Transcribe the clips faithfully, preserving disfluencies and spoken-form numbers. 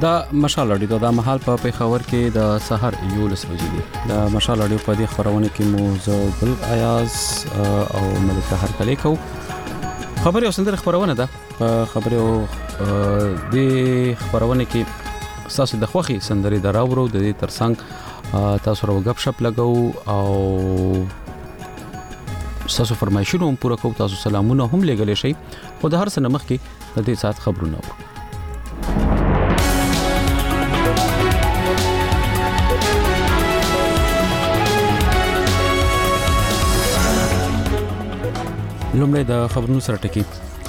دا مشال اډیو د مهال په پیښور کې د سحر یولس بجې دی. د مشال اډیو په دې خبرونه کې مو زه ګل ایاز او ملک هرکلی کو خبري او سندره خبرونه ده. په خبري او د خبرونه کې تاسو د خوخي سندري دراوړو د دې ترڅنګ تاسو راو غب شپ لګاو او تاسو فرمایشونه هم پوره کوو. تاسو سلامونه هم لګلې شي خو د هر څه نمخ کې د دې سات خبرونه وو. لومړی د خبرونو سره ټکی.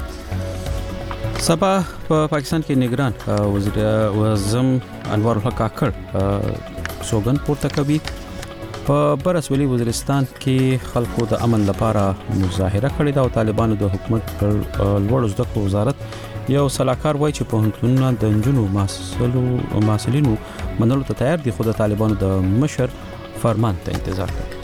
سبا په پاکستان کې نگران وزیر اعظم انوار الحق کاکړ سوګن پورته کوي. په برسولي وزیرستان کې خلکو د امن لپاره مظاهره کړې ده او طالبانو د حکومت پر لوړ زده کړو وزارت یو صلاحکار وایي چې په هنتونو د نجونو محصلو محصلینو منلو ته تیار دي خو د طالبانو د مشر فرمان ته انتظار کوي.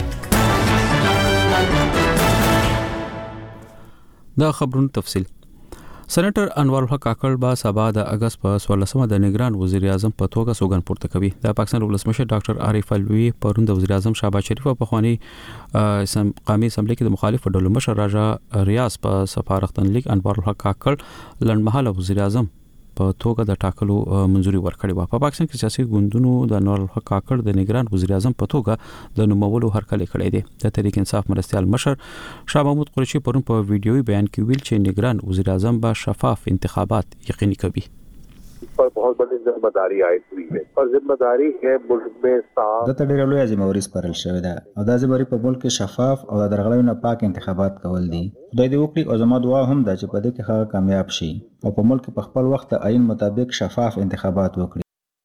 دا خبرونو تفصیل. سېنیټر انوار الحق کاکړ با سبا د اگست په څوارلسمه د نگران وزیر اعظم په توګه سوګن پورته کوي. د پاکستان ولسمشر ډاکټر عارف الوی پرون د وزیر اعظم شهباز شریف په خواني قومي اسمبلی کې د مخالف ډلو مشر راجا ریاض په سفارتن لیک انوار الحق کاکړ لنډمهاله وزیر اعظم په توګه د ټاکلو منځوري ورکړې و. په پاکستان کې سیاسي ګوندونو د انوار الحق کاکړ د نگران وزیر اعظم په توګه د نومولو هرکلی کړی دی. د تحریک انصاف مرستيال مشر شاه محمود قریشي پرون په ویډیوي بیان کې ویل چې نگران وزیر اعظم به شفاف انتخابات یقیني کوي. पर बहुत बड़ी जिम्मेदारी आई हुई है और जिम्मेदारी है मुल्क में साफ د تډیر لوی ازموري سپارل شوی ده او د ازموري په ملک کې شفاف او د درغلۍ نه پاک انتخابات کول دي. خدای دې وکړي او زموږ دعا هم ده چې په دې کې هغه کامیاب شي او په ملک په خپل وخت عین مطابق شفاف انتخابات وکړي.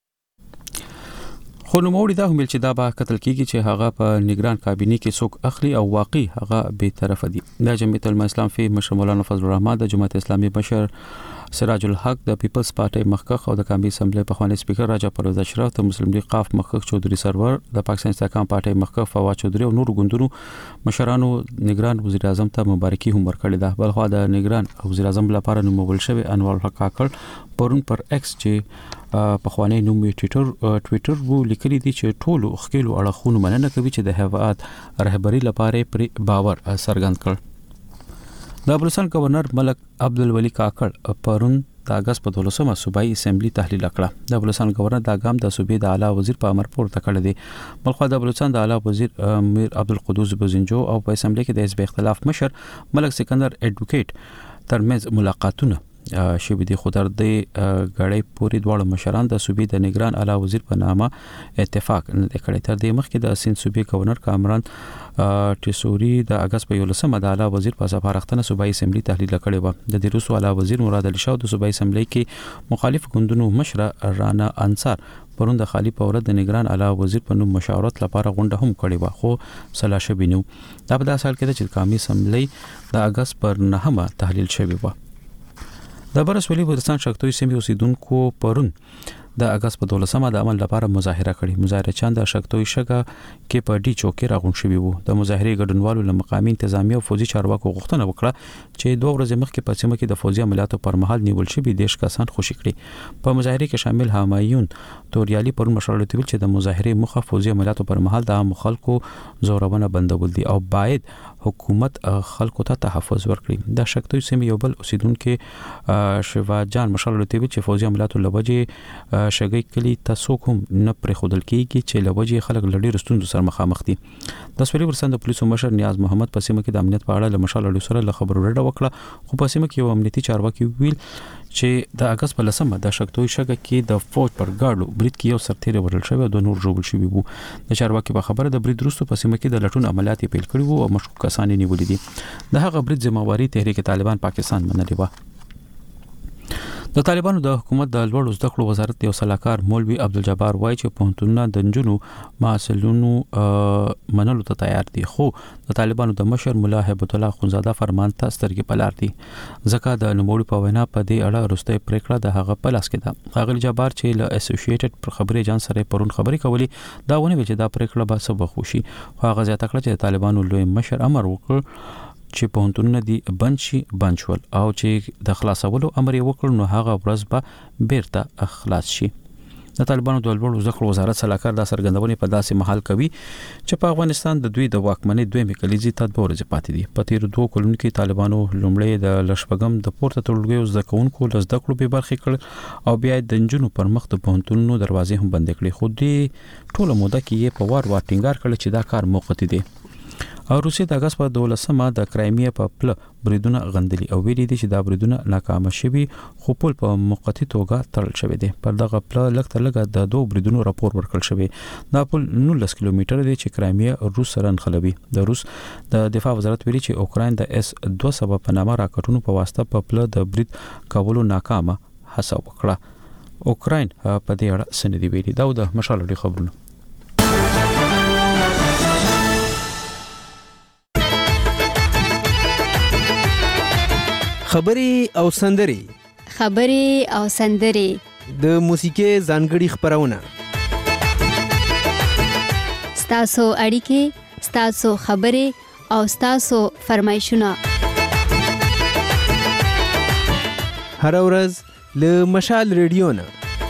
خو نو موړي دا هم چې دا به قتل کیږي چې هغه په نگران کابینه کې څوک اخلي او واقعي هغه به طرف دي. د جمعیت الاسلام فی مشر مولانا فضل الرحمن د جماعت اسلامي مشر سراج الحق د پیپلز پارټي مخکخ او د قومي اسمبلی په خواني سپیکر راجا پرویز اشرف د مسلم لیگ قاف مخکخ چودري سرور د پاکستان استحکام پارټي مخکخ فواد چودري او نور ګوندونو مشرانو نگران وزیر اعظم ته مبارکي هم ورکړه. ده بلخو د نگران وزیر اعظم لپاره نومول شوی انوار الحق کاکړ پرون پر ایکس چې په خواني نوم ټوئیټر ټوئیټر وو لیکلي دي چې ټولو خکېلو اړخونو مننه کوي چې د هیئات رهبری لپاره پر باور څرګند کړ. د بلوچستان گورنر ملک عبدالولی کاکړ پرون د اگست په دولسمه صوبایي اسمبلی تحلیل کړه. د بلوچستان گورنر د اقام د صوبې د اعلی وزیر په امر پورته کړی دی. بلخو د بلوچستان د اعلی وزیر میر عبدالقدوس بوزنجو او په اسمبلی کې د حزب اختلاف مشر ملک سکندر ایڈوکیټ ترمنځ ملاقاتونه شوی دي. خو تر دې غړې پوری دواړو مشران د صوبې د نگران اعلی وزیر په نامه اتفاق نه کړی. تر دې مخکې د سند صوبې گورنر کامران ټیسوري د اگست په یولسمه د اعلی وزیر په سفارښتنه صوبایي اسمبلی تحلیل کړی و. د دې روسو اعلی وزیر مراد علي شاه د صوبایي اسمبلی کې مخالف ګوندونو مشر رانا انصار پرون د خالی پورت د نگران اعلی وزیر په نوم مشاورت لپاره غونډه هم کړې و خو سلاشه بینو. دا په داسې حال کې چې قومي اسمبلی د اگست پر نهمه تحلیل شوی و. د برسولي وزیرستان شکتوي سیمې اوسیدونکو پرون د اگست په دولسمه د عمل لپاره مظاهره کړې. مظاهره چاند د شکتوي شګه کې په ډي چوکي راغون شوی وو. د مظاهره ګډونوالو له مقامي انتظامی او فوجي چارواکو غوښتنه وکړه چې دوه ورځې مخکې په سیمه کې د فوجي عملیاتو پر مهال نیول شوی دیش کسان خوشي کړي. په مظاهره کې شامل همایون توریالي پرون مشورت ویل چې د مظاهره مخه فوجي عملیاتو پر مهال د عام خلکو زورونه بندول دي او باید حکومت خلکو ته تحفظ ورکړي. د شکتوي سیمې یو بل اوسیدونکو شیوا جان مشورت ویل چې فوجي عملیاتو لوجه شګي کلی تاسو کوم نه پر خودل کیږي چې لوجه خلک لړۍ رستوندو سره مخامخ دي. د سولې ورسند پولیسو مشر نیاز محمد په سیمه کې د امنیت په اړه له مشال اړو سره له خبرو رډه وکړه خو په سیمه کې یو امنیتي چارواکي ویل چې د اگست په لسمه د شکتوي شګه کې د فوج پر ګاډو برید کې یو سرتیری ورل شوی او د نور جوړ شوی وو. د چارواکي په خبره د برید وروسته په سیمه کې د لټون عملیات پیل کړي وو او مشکوک کسان نیولې دي. د هغه برید ذمہواری تحریک طالبان پاکستان منلې و. د طالبانو د حکومت د لوړ زده کړو وزارت یو صلاحکار مولوي عبدالجبار وایي چې پوهنتونونه د نجونو محصلینو منلو ته تیار دي خو د طالبانو د مشر مولا هیبت الله خونزاده فرمان ته سترګې پلار دي ځکه د نوموړي په وینا په دې اړه وروستۍ پریکړه د هغه په لاس کې ده. ښاغلي جبار چې له اسوسییټډ پر خبري جان سره پرون خبري کولی دا ونه ویل چې دا پریکړه به څه بخوشي. هغه زیاته کړه چې طالبانو لوی مشر امر وکړ چې پوهنتونونه دي بند شي بند شول او چې د خلاصولو امر یې وکړ نو هغه ورځ به بیرته خلاص شي. د طالبانو د لوړو زده کړو وزارت صلاحکار د سرګندونې په داسې محل کوي چې په افغانستان د دوی د واکمنۍ دویمه کلیزي تدبیر ورځ پاتې دي. په تیر دوه کلونو کې طالبانو لومړی د لشپګم د پورته ټولګیو زده کوونکو له زده کړو به برخې کړ او بیا د نجونو پر مخ د پوهنتونونو دروازې هم بند کړې، خو دې ټوله موده کې یې په وار وار ټینګار کړ چې دا کار موقتی دی. او روسیه د اگست په دولسمه د کرایمیا په پله بریدونه غندلي او ویلي دي چې دا بریدونه ناکام شوي خو پل په موقتی توګه تړل شوی دی. پر دغه پله لږ تر لږه د دوه بریدونو راپور ورکړل شوی. دا پل نولس کیلومتره دی چې کرایمیا روس سره نښلوي. د روس د دفاع وزارت ویلي چې اوکراین د اس دوه سوه په نامه راکټونو په واسطه په پله د برید کولو ناکامه هڅه وکړه. اوکراین په دې اړه څه نه دی ویلي. دا د مشال لري خبرونه. خبري او سندري خبري او سندري د موسیقي ځانګړي خبرونه ستاسو اړیکې ستاسو خبري او ستاسو فرمایشونه هر ورځ له مشال ریډیو نه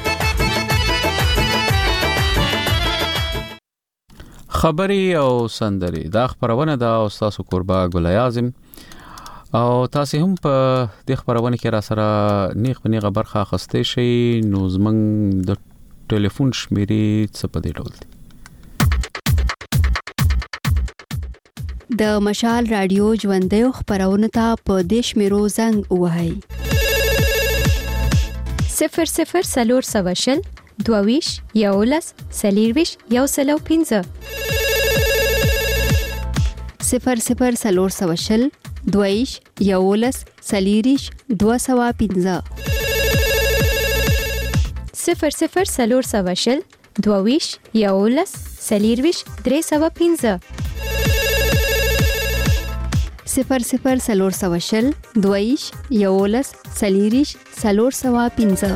خبري او سندري دا خبرونه دا او ستاسو قربا ګل اعظم او تاسو هم په د خبرونه کې را سره نیغ په نیغه برخه اخستې شي. نو زمنګ د ټلیفون شمیرې څه په دې ډول دي؟ د مشال رادیو ژوندۍ خبرونه ته په دیش میرو زنګ وهاي صفر صفر سلور سواشل دوویش یولس سلیرویش یو سلو پینزه صفر صفر سلور سواشل دویش یولس سلیریش دو سوا پینزه صفر صفر سلور سواشل دوویش یولس سلیرویش درې سوا پینزه صفر صفر سلور سواشل دویش یولس سلیریش سلور سوا پینزه.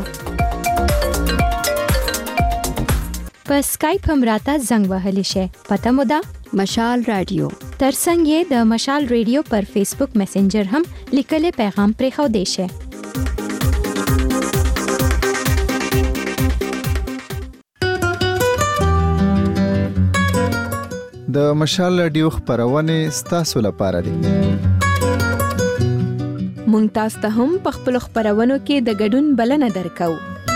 په اسکایپ هم راته زنګ وهلی شي. پته مو ده مشال رادیو. ترڅنګ یې د مشال ریډیو پر فیسبوک میسنجر هم لیکلي پیغام پرې خو دی شي. د مشال رادیو خبرونه ستاسو لپاره دي. مونږ تاسو ته هم په خپل خبرونو کې د ګډون بلنه درکو.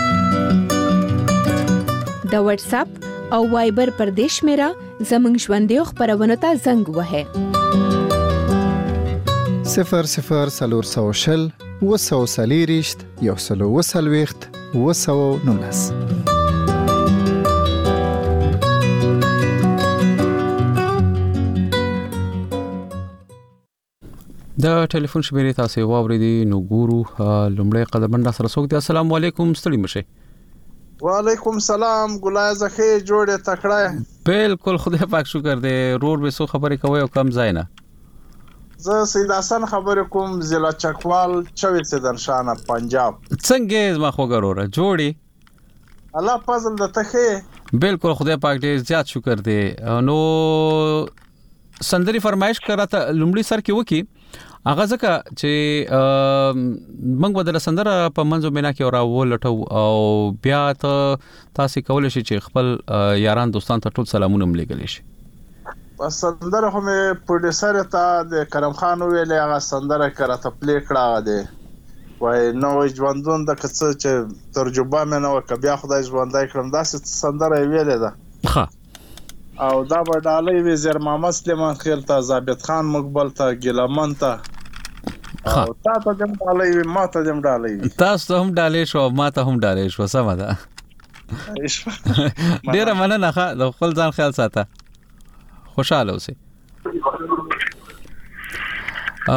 د واتس اپ او وایبر پر دیش میرا زمنګ ژوندۍ خبرونه ته زنګ وهه صفر صفر سلور سوشل وسو سلیریشت یو سلو وسلويخت وسو نولس. د ټلیفون شمیرې تاسو واوریدي. نو ګورو لومړی قدمن را سره څوک دی. السلام علیکم. ستړي مشه. وعلیکم سلام. ګلای زخه جوړه تکړه. بالکل خدای پاک شکر دې. رور به سو خبرې کوي او کم ځای نه. زه سید حسن خبرې کوم ضلع چکوال چوي سیدن شانه پنجاب. څنګه زما خوګروره جوړي الله فضل د تخه. بالکل خدای پاک دې زیات شکر دې. نو سندري فرمایش کراته لومړی سر کې وکی اغه ځکه چې موږ بدل سندره په منځو مینا کې اورا ولټو او بیا ته تاسو کول شي چې خپل یاران دوستان ته ټول سلامونه ملګری شي. پس سندره هم پروډوسر ته د کرم خان ویلې هغه سندره کراته پلی کړه ده وای نو ژوندون د کڅ چې ترجمه مې نو کبیا خدای ژوندای کړم داسې سندره ویلې ده. ها او دا به ډالۍ وی زیر محمد سلیمان خیل ته ثابت خان مقبل ته ګلمن ته او تاسو ته هم ډالۍ وی ما ته هم ډالۍ وی تاسو هم ډالۍ شو ما ته هم ډالۍ شو. سم ده. ډیر مننه. د خپل ځان خیال ساته. خوشاله اوسئ. ا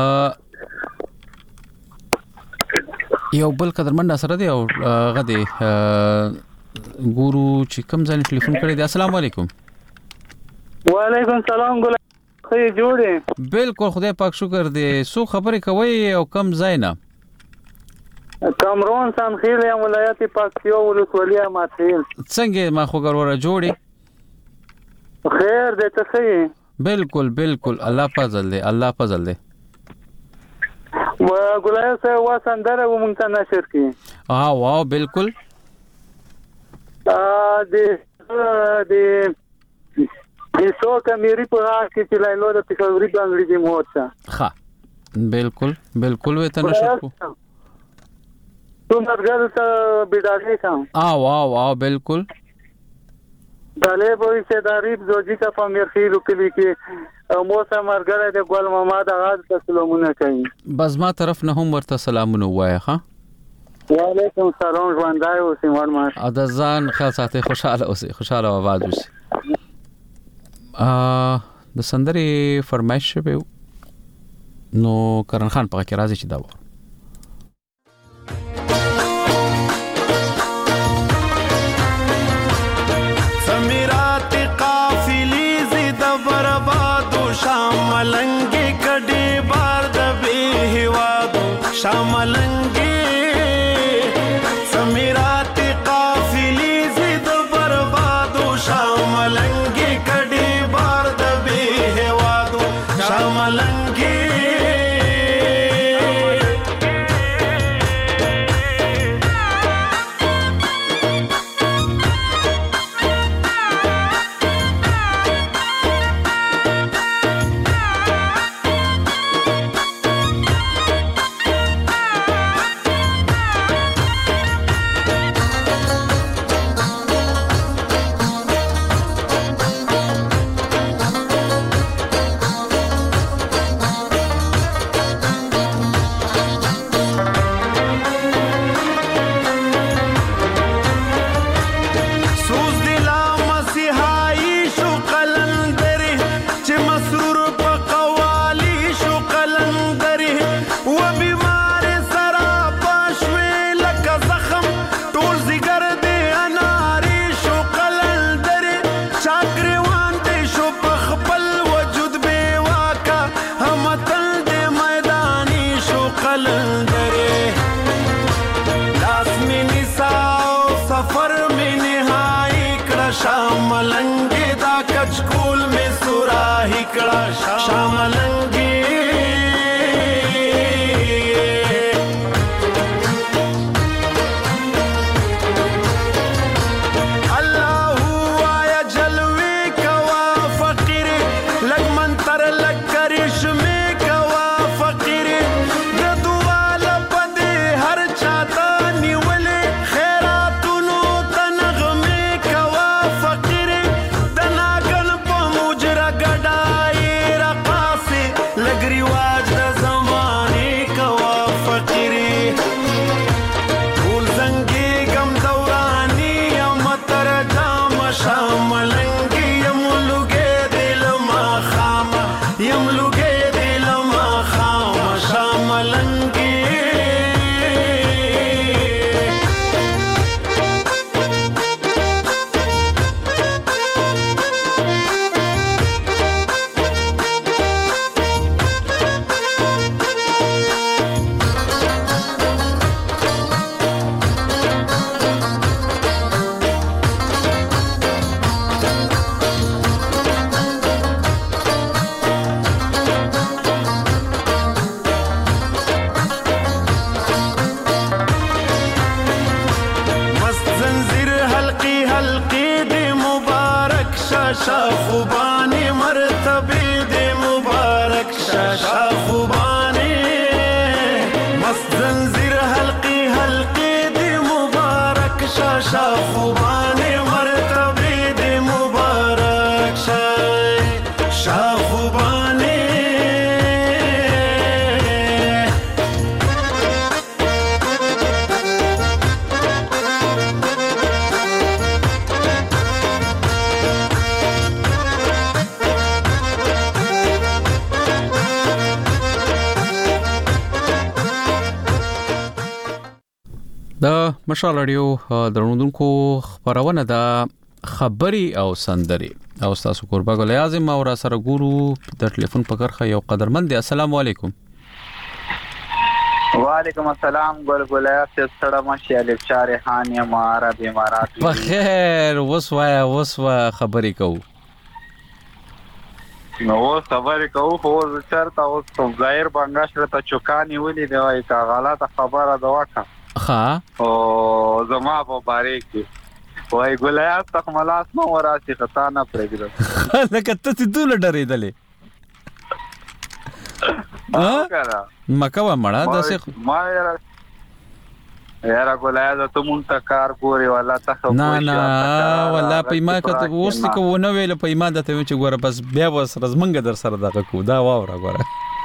یو بل قدرمن سره دی او غدي ګورو چې کوم ځای ټلیفون کړی دی. السلام علیکم. وعلیکم سلام. ګل خې جوړې. بالکل خدای پاک شکر دی. سو خبرې کوي او کم ځای نه. کامرون سان خیل یم ولایت پاکستان ولسوالیا ماته. څنګه ما خوګروره جوړې؟ خیر دې ته صحیح. بالکل بالکل الله فضل دی. الله فضل دی. و ګلای سه واسندره و مونږ ته نشر کی. ها واو بالکل. ا د د هیڅو کمیری په هغه کې چې لایلو د پښوري بنگړي دی موته ها بالکل بالکل وته نشو تو مرګل ته بيدارې کام او او او بالکل دله به سي داریب زوجي کا په مرخیلو کې کې موسم مرګل د ګل محمد اغاز ته سلامونه کوي بس ما طرف نه هم ورته سلامونه وایي ها وعلیکم السلام ژوندای او سیمون ما د ځان خیال ساتي خوشاله اوسئ خوشاله آواز وشي ا د سندري فرمایش به نو کرن خان په کې راځي چې دا و سمیرات قافلی زید برباد شاملنګ کډي بار د به هوادو شاملنګ سمیرات قافلی زید برباد شاملنګ کډي بار د به هوادو شاملنګ د مشال رادیو درنوونکو خبرونه د خبري او سندري او تاسو قربا ګل اعظم او را سره ګورو د ټلیفون په کرخه یو قدرمند السلام علیکم وعلیکم السلام ګل ګل ستړه ماشي الف چار خان یم عرب امارات په خیر وسوای وسوا خبري کو نو خبرې کوو خو چرته اوس ظاهر بنگاش ته چوکانی ولې دی وايي کا غلطه خبره دا وکړه ها او زما په باره کې وای ګولیاس تخملاس نو وراسي خطا نه پرېږدم لکه ته چې دوله ډرېدلې مکه وه مړه داسې ما یاره یاره ګولیاس ته مونږ ته کار ګورې والله ته نه نه والله په ایمان که اوس که ونه ویله په ایمان درته ویم چې ګوره بس بیا به سره زمونږ در سره دغه کوو دا واوره ګوره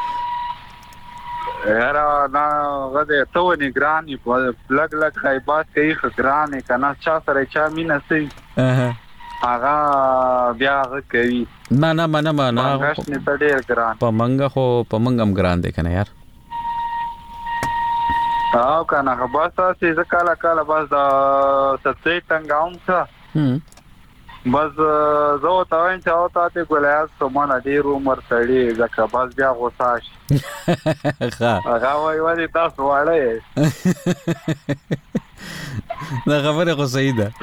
یاره نه هغه دی ته ونې ګران یې لږ لږ خیبات کوي ښه ګران یې که نه چا سره چا مینه سوي هغه بیا هغه کوي نه نه منمه نه منګشنې ته ډېر ګران په منګه خو په منګ هم ګران دی که نه یار او که نه بس داسې زه کله کله بس د سبزۍ تنګوم څه بس زه ورته وایم چې او تا ته ګولیاس څومره ډېر عمر سړي ځکه بس بیا غوسه شي هغه وایي ولې تاسو واړه یې دا خبرې خو صحیح ده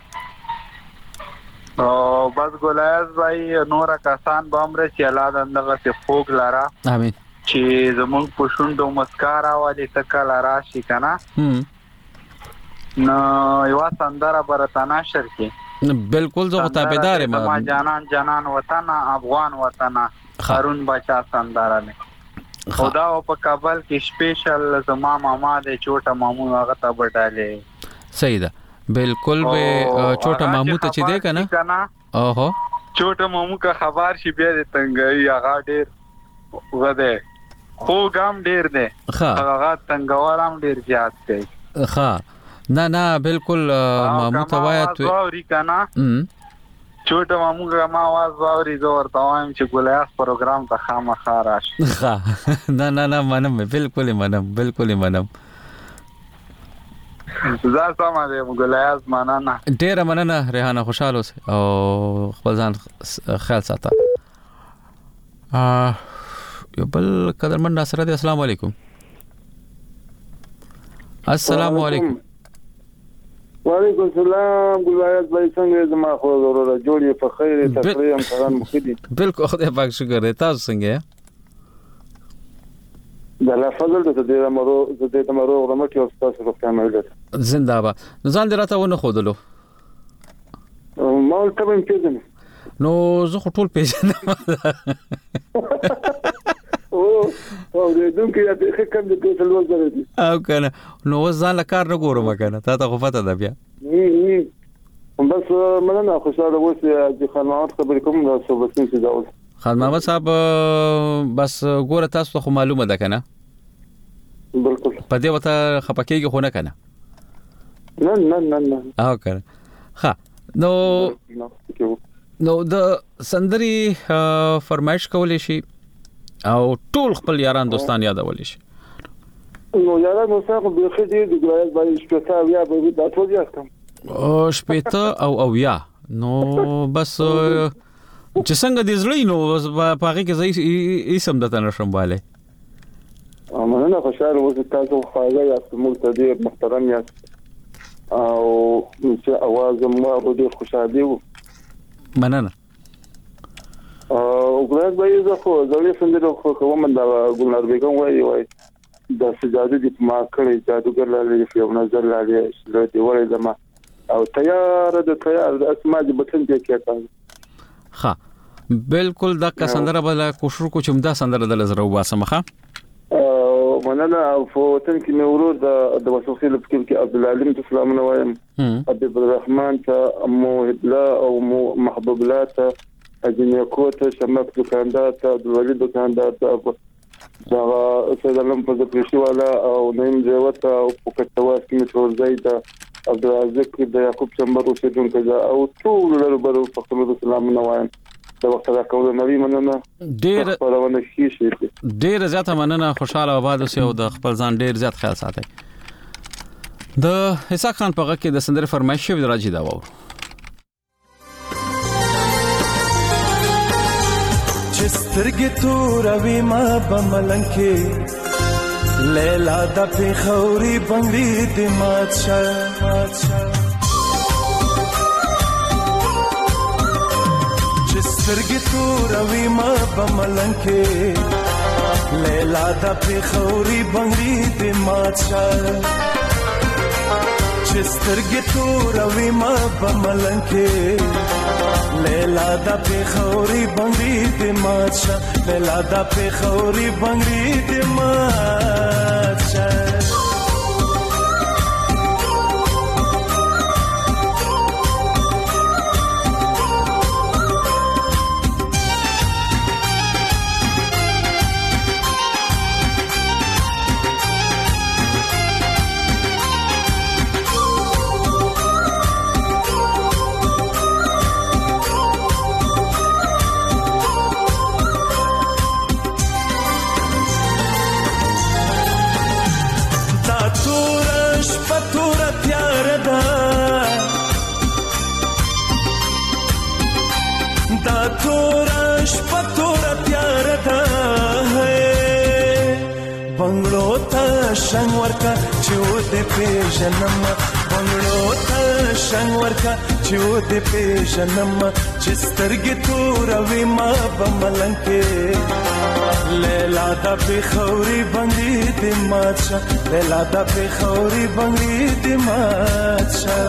او بس ګولیاس وایي نوره کسان به هم رسي الله دغسې خوږ لره امین چې زمونږ په شونډو مسکا راولي ته کله راشي که نه نو یوه سندره به راته نشر کړي بالکل زه خو تابعدار یم زما جانان جانان وطن افغان وطن هارون باچا سندره دی خو دا په کابل کې سپیشل زما ماما دی چوټه مامو هغه ته به ډالې صحیح ده بالکل به چوټه مامو ته چې دی که نه اوهو چوټه مامو که خبر شي بیا د تنګوي هغه ډېر هغه دی خوږ هم ډېر دی هغه تنګوال هم ډېر زیات دی ښه نه نه بالکل مامو ته وایه واوري که نه چوټه مامو که ما آواز واوري زه ورته وایم چې ګولیاس پروګرام ته خامخا راشي ښه نه نه نه منم بالکل یې منم بالکل یې منم زه سمه دی ګولیاس مننه ډېره مننه ریحانه خوشحاله اوسئ او خپل ځان خیال ساته یو بل قدرمن ناصر دی السلام علیکم السلام علیکم وعلیکم السلام ګلایت بای څنګه زما خو ضروره جوړې په خیر تفریح هم کاران مخدي بالکل خدای پاک شکر دی تاسو څنګه د الله فضل ته دې مرو دې ته مرو غمټي او تاسو په کامل ده زنده باد ځان دراته ونه خودلو ما ته هم پیژنم نو زه خو ټول پیژنم او او دې دوم کې دې کوم دې څه لوځ درې او کنه نو ځان له کار نه ګورم کنه تا ته خو پته ده بیا بس مننه خوشاله اوسې چې خدمات خبرې کوم نو څه بس څه دا خان محمد صاحب بس ګوره تاسو خو معلومه ده کنه بالکل په دې وته خپکیږي خو نه کنه نه نه نه نه او کنه ها نو نو د سندري فرمایش کولې شي او ټول خپل یاران دوستان یادول شي نو یاران نو څنګه به خدي د ګلایز باندې شپته یا به د ټول یاستم او شپته او او یا نو بس چې څنګه دې زړی نو په هغه کې زې اسم د تنشم والے امانه خوشاله اوسه تاسو خواږه یاست موږ ته ډیر محترم یاست او چې اواز مو ډیر خوشاله و مننه او ګلایز باندې زه خو زړې سندره خو کوم دا ګلنار بیگم وایي وایي د سجاده د ما کړی جادوګر لالي په نظر لالي له دې وایي زما او تیار د تیار د اسماء د بتن کې کېتا ها بالکل دا کا سندره بل کوشش کو چې مدا سندره د لزر واسمه ښه مننه او فوتن کې نورو د د وسوسې لپاره کې عبد العلیم اسلام نو وایم عبد الرحمن ته مو هدلا او مو محبوب الله ته اجنه کوته شمک دکاندار ته د ولید دکاندار ته دا سلام په دپریشي والا او نیم جوته او پکټواس کې ټول زید عبد الرزاق د یعقوب چمبر اوسیدونکو او ټول لربرو په خپل سلام نو وایم دا وخت راکول نوې مننه ډېر پرونه شي شي ډېر زیاته مننه خوشاله آباد اوسئ او د خپل ځان ډېر زیات خیال ساتئ د اسحاق خان په غږ کې د سندرې فرمایش شوی راځي دا وو سترګې توروي ما بملنګ کې لیلا د پیښوري بنگړي د مات شه سترګې توروي ما بملنګ کې لیلا د پیښوري بنگړي د مات شه چسترګې توروي ما په ملنګ کې لیلا د پیښوري بنګړي دې مات شه لیلا د پیښوري بنګړي دې مات شه تورش پتور پیار دا ہے بنگلو تا شنور کا چود پیژنم بنگلو تا شنور کا چود پیژنم چسترګې توروي ما په ملنګ کې لیلا د پیښوري بنګړي دې مات شه لیلا د پیښوري بنګړي دې مات شه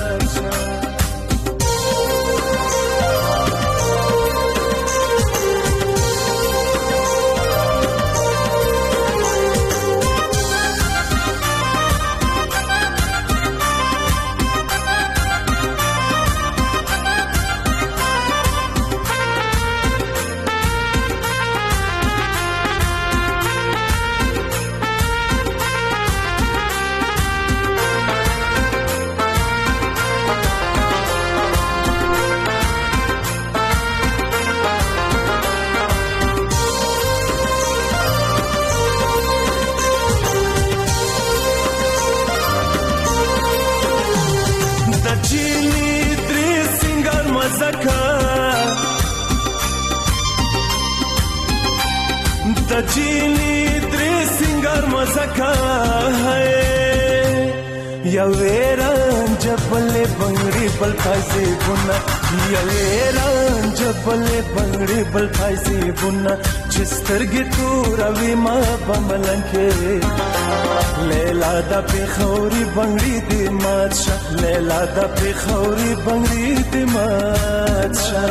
تجینی درې سنگار مزکا ہے یا ویران جبل بنگړي بل پایسي بنا یا ویران جبل بنگړي بل پایسي بنا چسترګې توروي ما په ملنګ کې لیلا د پیښوري بنگړي دې مات شه لیلا د پیښوري بنگړي دې مات شه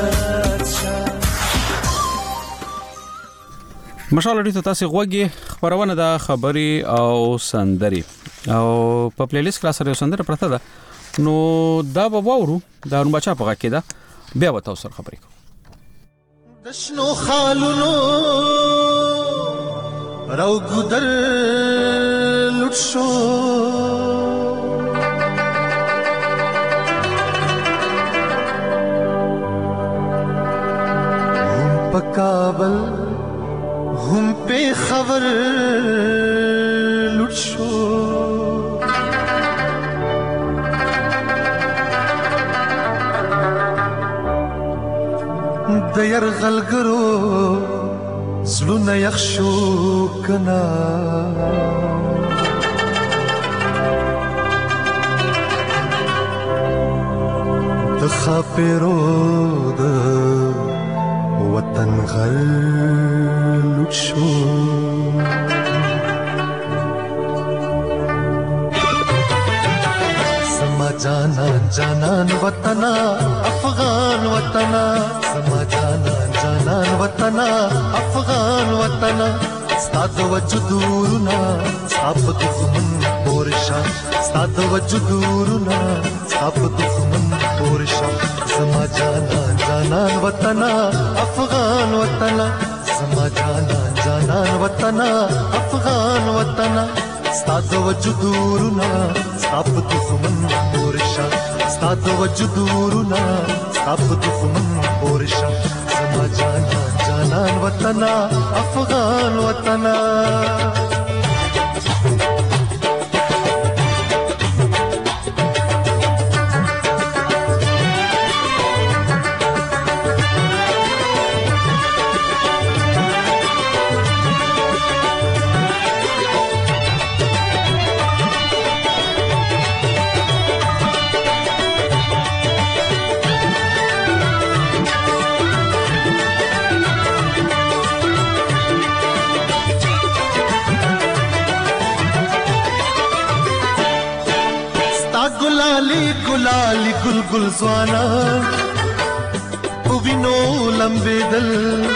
مشال لري ته تاسو غوږی خبرونه د خبري او سندري او په پلی لیست کلاس سره سندره پرته ده نو دا به وورو دا نو بچا په کې ده بیا به تاسو سره خبرې کوم د شنو خالونو راو ګدر لټ شو په کابل هم په خبر لټ شو د يرغلګرو زلونه يخشو کنا د خاپرو د وطن غل لټ شو سما جانا جانان وطن افغان وطن سما جانا جانان وطن افغان وطن ستاد وجودورنا صاحب دښمن پورشا ستاد وجودورنا صاحب دښمن پورشا سما جانا جانان وطن افغان وطن سما جانا جانان وطن افغان وطن ستاد وجودورنا صاحب دښمن پورشا ستاد وجودورنا صاحب دښمن پورشا سما جانا جانان وطن افغان وطن ګلالي ګل ګل ځوانا او وینو لمبېدل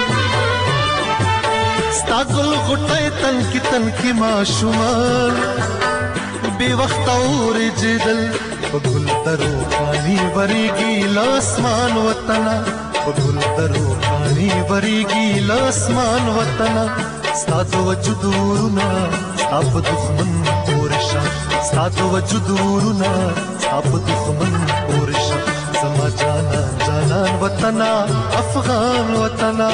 ستا ګل غټۍ تن کې تن کې ماشومان بې وخته اورېدل په ګل درو پانی ورېږي لاسمان وطنه په ګل درو پانی ورېږي لاسمان وطنه ستا د وجود ورونه ستا په دښمن پورې شه ستا د وجود ورونه ستا په دښمن پورې شه زما جانان جانان وطنه افغان وطنه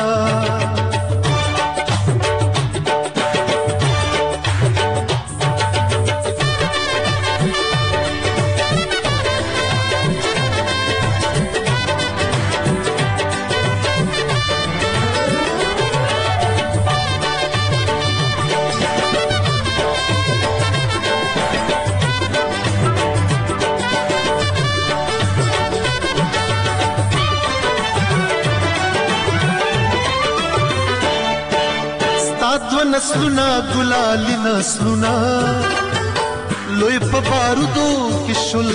نسلونه ګلالي نسلونه لوی په بارودو کې شل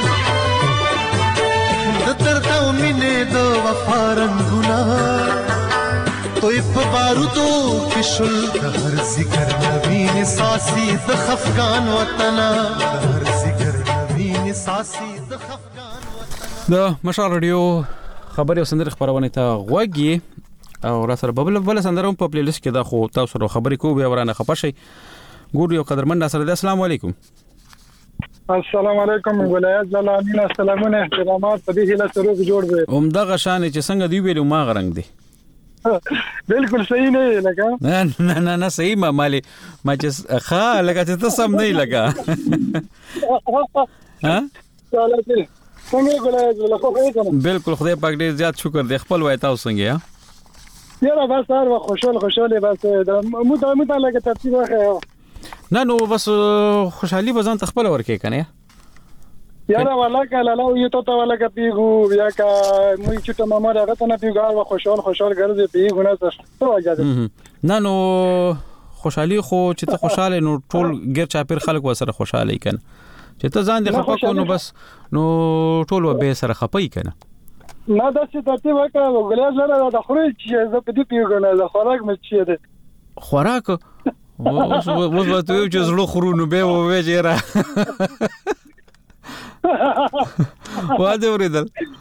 د درد او مینې د وفا رنګونه توی په بارودو کې شل د هر ذکر نوین ساسي د خفګان وطنه د هر ذکر نوین ساسي د خفګان وطنه د مشال رادیو خبري او سندري خبرونه ته غوږی او را سره ببل بل سندروم په پلی لیست کې دا خو تاسو سره خبرې کوو بیا ورانه خپه شي ګور یو قدرمن سره السلام علیکم السلام علیکم ولایت زلامین السلامونه احترامات په دې هله سره جوړ دی هم دغه شان چې څنګه دی ویلو ما غرنګ دی بالکل صحیح نه لګا نه نه نه صحیح ما مالي ما چې ښه لګا چې ته سم نه لګا ها څنګه ګولای زله خو کوم بالکل خدای پاک دې زیات شکر دې خپل وای تاسو څنګه یاره بس هر وخت خوشاله خوشاله بس مو ته مو ته لګه ترتیب واخه نه نو بس خوشحالي بزن تخپل ورکې کنه یاره والله کله لا یو ته ولا کې پیغو بیا کا مو چې ته ماما راغته نه پیغو هر وخت خوشاله خوشاله ګرځي پیغو نه څه څه اجازه نه نو خوشحالي خو چې ته خوشاله نو ټول غیر چاپیر خلک وسره خوشاله کین چې ته ځان دې خپه کو نو بس نو ټول به سره خپي کنه نه دا چې ترتیب وکړه غلیظ لاره د خوري چې زه په دې پیغونه د خوراک مې چي ده خوراک اوس اوس به ته چې زړه خورونو به و وجره واده ورېدل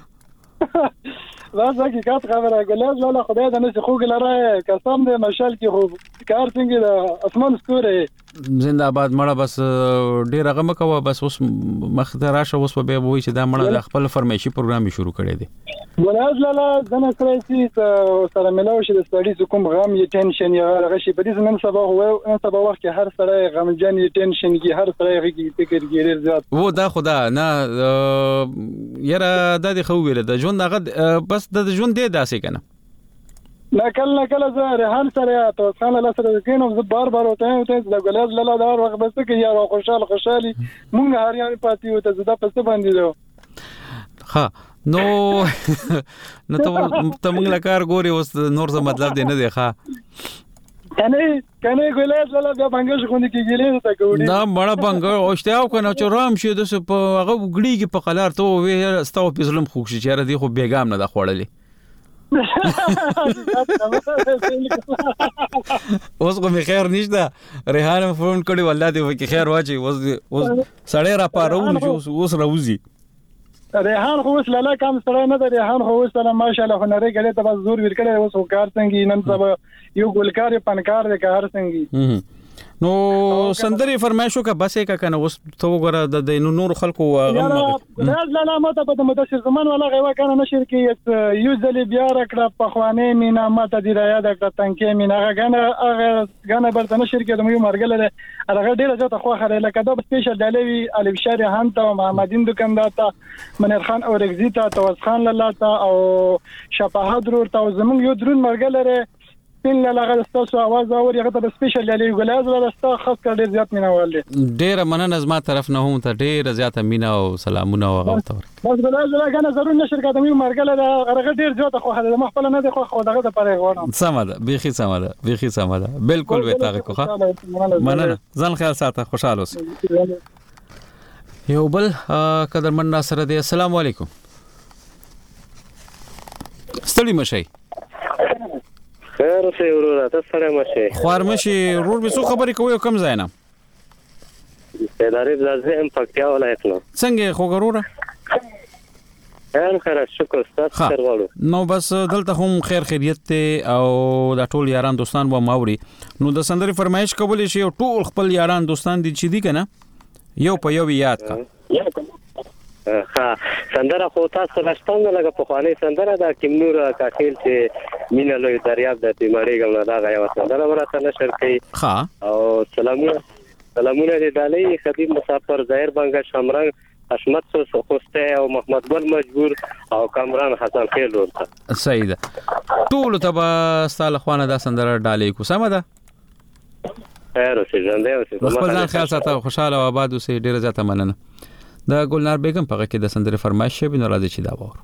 دا ځکه کات خبره غلیظ لاره خدای د نس خوګ لاره قسم دې مشال کې خو کار څنګه د اسمان ستوره زنده‌باد مړه بس ډیر هغه مکو بس اوس مخ ته راشه اوس به وای چې دا مړه خپل فرمایشي پروګرام شروع کړی دی ګلاز لاله دنه کړی چې سره ملاوي چې د سړي کوم غم یې ټینشن یا هغه شي په دې نن سبا هو نن سبا وخت کې هر سړی غمجن یې ټینشن کې هر سړی غږی فکر ګیر زیات وو دا خدا نه یاره د دې خو ویل د ژوند هغه بس د ژوند دی داسې کنه لا کله کله زه رهان سره تو خان الله سره کینم زه بار بار وته ته د ګلاب لاله دا وخت بس کې یا خوشاله خوشالي مونږ هر یو پاتې وته زدا پسته باندې دو ها نو نو ته ته مونږ لا کار ګوري اوس نور څه مطلب دی نه دی ښا کنه کنه ګلاب لاله بیا بنګش خوندې کېږي ته کوډي دا مړه بنګ اوشته او کنه چې رام شي د په هغه وګړي کې په قلار ته وې ستاو په ظلم خوښ شي چې را دي خو بیګام نه د خوړلې اوس کوم خیر نشته ریحان فون کړي والله دې وکي خیر واچي اوس اوس سړی را پارون چې اوس راوځي ریحان خو اوس لاله کم سره نه دی ریحان خو اوس سره ماشاءالله هنري غلې ته بس زور ورکړي اوس کار څنګه نن سبا یو ګلکار پنکار د کار څنګه نو سندري فرمایشو کا بس یک کنه اوس تو وګوره د نور خلکو غم راز لاله ماته په مدشر زمان ولا غوا کنه نشر کې یو ځلې بیا راکړه په خوانې مینا ماته دی را یاد کړه تنکې مینا غنه هغه غنه برته نشر کې د مې مرګله هغه ډیره ځته خو خره لکه دا سپیشل دالوی الف شاری هان ته محمدین دکاندار ته منیر خان او رگزی ته توس خان لاله ته او شفاهت ور ته زمون یو درون مرګله سپین لاله تاسو आवाज اوري هغه ته سپیشل دالوی ګلاز ولا تاسو خاص کړ ډیر زیات مینوال دي ډیر مننه زما طرف نه هم ته ډیر زیات مینا او سلامونه او غوته بس ګلاز لا کنه ضرور نشر کړه مې مرګله هغه ډیر زیات خو هغه مخبل نه دی خو دغه د پاره غواړم سمه ده بيخي سمه ده بيخي سمه ده بالکل وې تاګه کوه مننه ځان خیال ساته خوشاله اوسې یو بل قدرمن ناصر دی. السلام علیکم. ستړي مشي خیر اوسې ورور تاسو سره مشي خوار مشي ورور به څه خبرې کوي کم ځای نه ادارې د ځم پکتیا ولایت نو څنګه خو ګروره ان خیر شکر تاسو سره والو نو بس دلته هم خیر خیریت ته او د ټول یاران دوستان و ماوري نو د سندري فرمایش کولې شي او ټول خپل یاران دوستان دي چې دي کنه یو په یو یاد کا ها سندره خو تاسو راستان لګه په خواني سندره دا کیمنور کاکیل چې مینا لوی دریاب د بیماری ګل دا غیا سندره ورته نشر کوي ها او سلامونه سلامونه دې دالي خدیم مسافر ظاهر بنګ شمرنګ حشمت سو خوسته او محمد ګل مجبور او کامران حسن خیل ورته صحیح ده ټول تبا ستاله خوانه دا سندره ډالې کو سم ده خیر اوسې ژوندې اوسې خپل ځان خیال ساته خوشاله او آباد اوسې ډیره زیاته مننه د ګلنار بیگم په کې د سندره فرمایش به نو راځي چې دا وره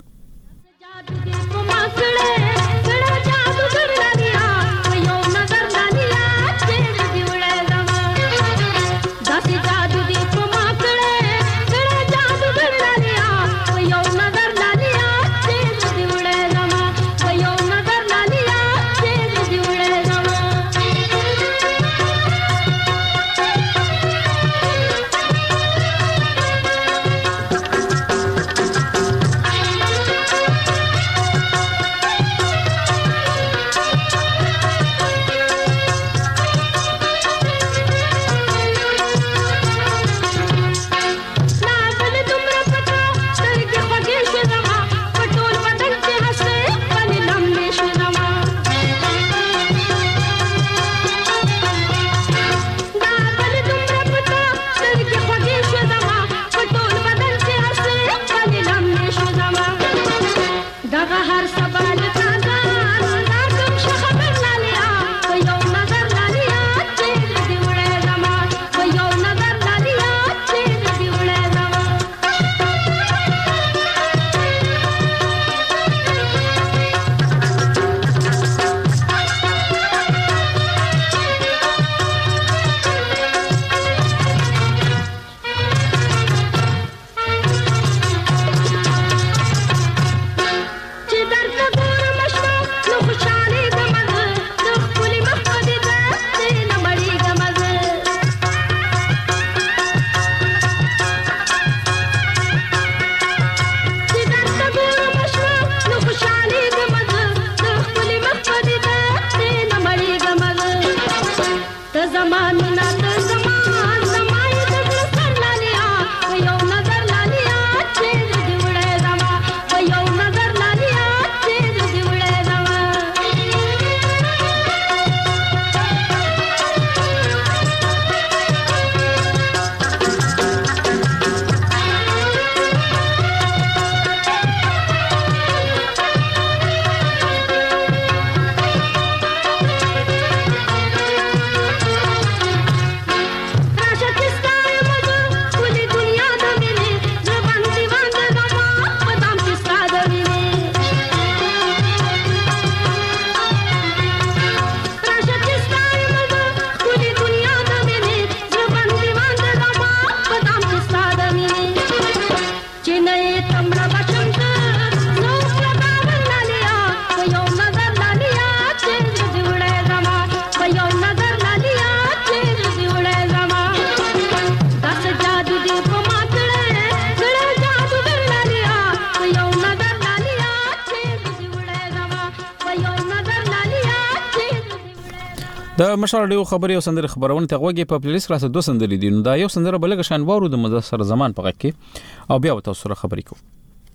د مشال ډیو خبري او سندره خبرونه ته غوږی په پلیلیست کلاس دوه سندري دي نو دا یو سندره بلګه شان وارو د مدثر زمان په غږ کې او بیا تاسو سره خبرې کوو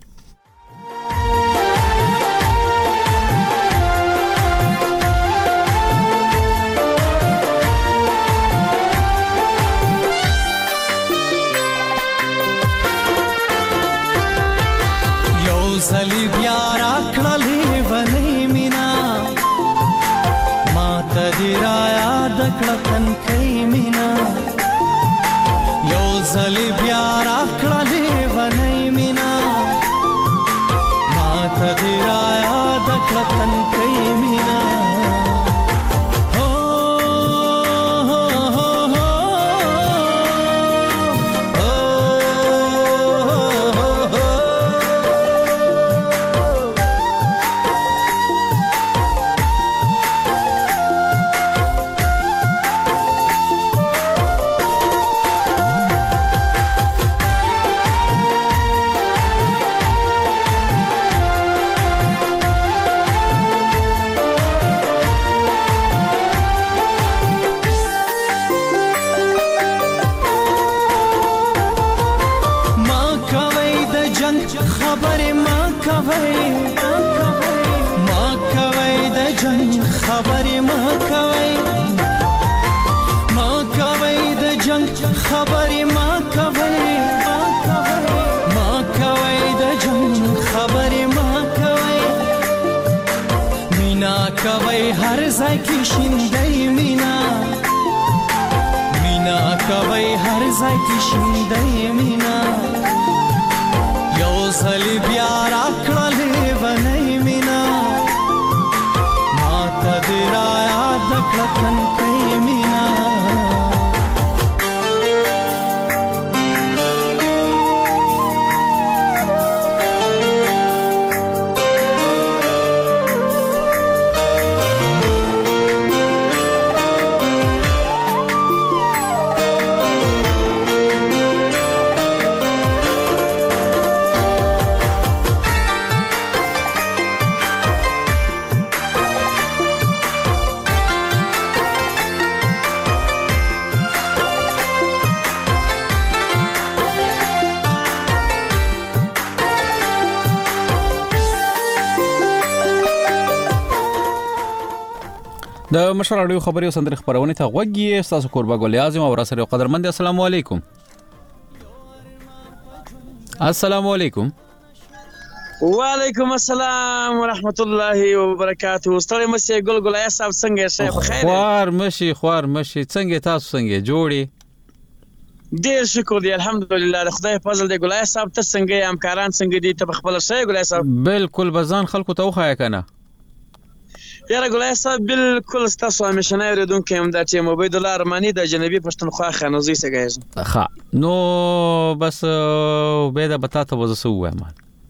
یو زلی بیا راکړلې ونی مینا تدرایا دکړتن کای مینا یو زلی بیا راکړلې ونی مینا ما تدرایا دکړتن کای مینا هو هو هو هو خبرې ما کوي ما کوي د جنگ خبرې ما کوي ما کوي د جنگ خبرې ما کوي مینا کوي هر ځای کې شیندای مینا مینا کوي هر ځای کې شیندای مینا یو ځل بیا راکړلې ونی مینا ما ته دې را یاد کړن کوي مینا د مشر اړیو خبري او سندري خبرونه ته غوږی تاسو قربا ګل اعظم او راسره قدرمند السلام علیکم السلام علیکم وعلیکم السلام ورحمت الله وبرکاته ستړي مسي ګل ګل یا صاحب څنګه شه بخیر خوار مشي خوار مشي څنګه تاسو څنګه جوړي ډیر شکر دی الحمدلله خدای فضل دی ګلای صاحب ته څنګه همکاران څنګه دي ته خپل شي ګلای صاحب بالکل بزان خلکو ته وخایا کنه یاره ګلای صاحب بالکل ستاسو همیشنه اوریدونکو هم د ټیم عبید الله ارمانی د جنوبي پښتونخوا خانوزي څنګه ښه نو بس به دا بتا ته وځو وایم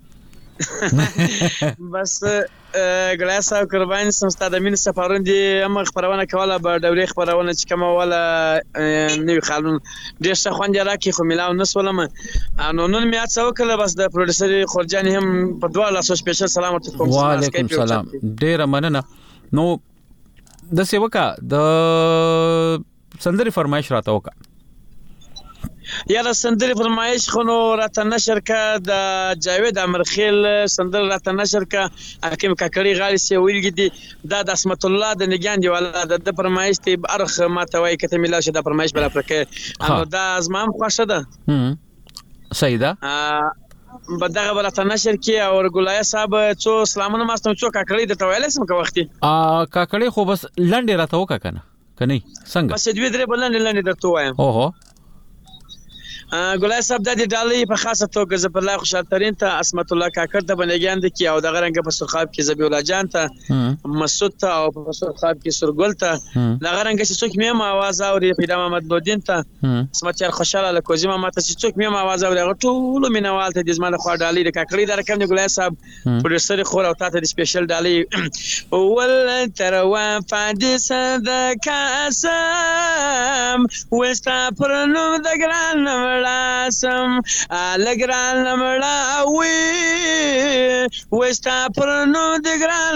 بس ګلای صاحب قربان سم ستاسو د مين سفارون دي هم خبرونه کوله به دوري خبرونه چې کومه ولا نوې قانون ډیر څه خوند راکې خو ملاو نسولم نو نن مې اڅو کله بس د پروډوسر خورجان هم په دوه لاسو سپیشل سلام ورته کوم وعلیکم السلام ډیر مننه نو د سیوکا د سندري فرمایش راته وکا یاره سندري فرمایش خو نو راته نشر کا د جاوید امرخیل سندر راته نشر کا حکیم کاکړي غالي سی ویلګي دي دا د اسمت الله د نگان دی ولا د فرمایش تی ارخ ماته وای کته ملا شه د فرمایش بل افرکه نو دا ازمام خوښه ده هم سیدا بدغه بلته نشر کی او ګولای صاحب څو سلامونه ماستم څو کاکړي د تویل سم کا وختي ا کاکړي خو بس لنډه راته وکا کنه کني څنګه بس دوی درې بلند لنډه درته وایم اوهو ګولای صاحب د دې ډالۍ په خاصه توګه زپر الله خوشحال ترين ته اسمت الله کاکړ ته بنګیان دي کی او د غرنګ په سرخاب کې زبی الله جان ته مسعود ته او په سرخاب کې سرګل ته د غرنګ چې څوک مې आवाज اوري پیدا محمد نودین ته اسمت یار خوشاله لکوزي ما ماته چې څوک مې आवाज اوري ټول مینوال ته د زما خو ډالۍ د کاکړي د رقم د ګولای صاحب پروډوسر خور او تاسو د سپیشل ډالۍ ول تر و فادي صدقاسم وستا پرنو د ګران لاسم لګران مړاوي وستا پرنو د ګران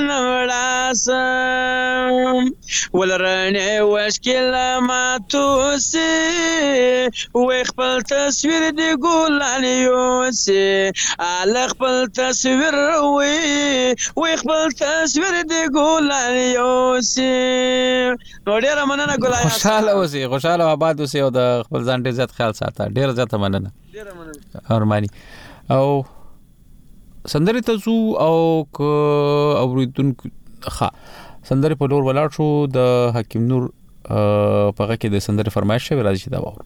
مړاسم ولرنه وشکل ما توسي و خپل تصویر د ګولان یوسي ال خپل تصویر وي و خپل تصویر د ګولان یوسي نو ډیر مننه ګولای خوشاله اوسې خوشاله آباد اوسې او د خپل ځان ډیر زیات خیال ساته ډیر زیات مننه ډیر مننه ارمانی او سندري تاسو او اوریدون ښه سندري په ډور ولاړ شو د حکیم نور په کې د سندري فرمایش شوی راځي دا وره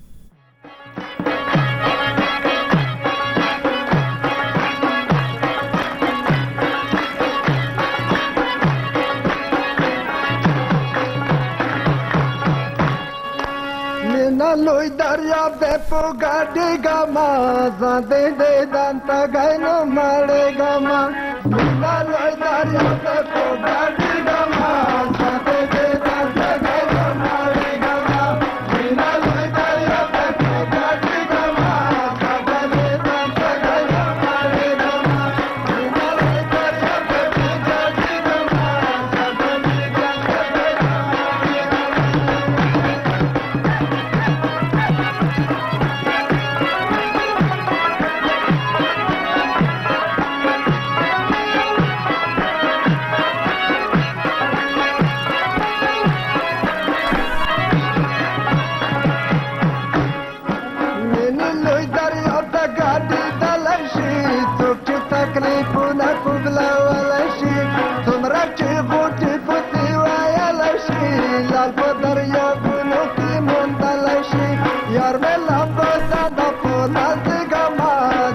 Loi darya bepo gade gama zande de danta gaino mare gama na loi darya bepo gade gama zande de danta gaino mare gama na loi darya bepo gade gama zande de danta gaino mare gama na loi darya bepo gade gama zande de danta gaino mare gama غرق چې غوټې پسې ویلی شي لال په دریابونو کې موندلی شي یار مې لمبه ده د په نازګما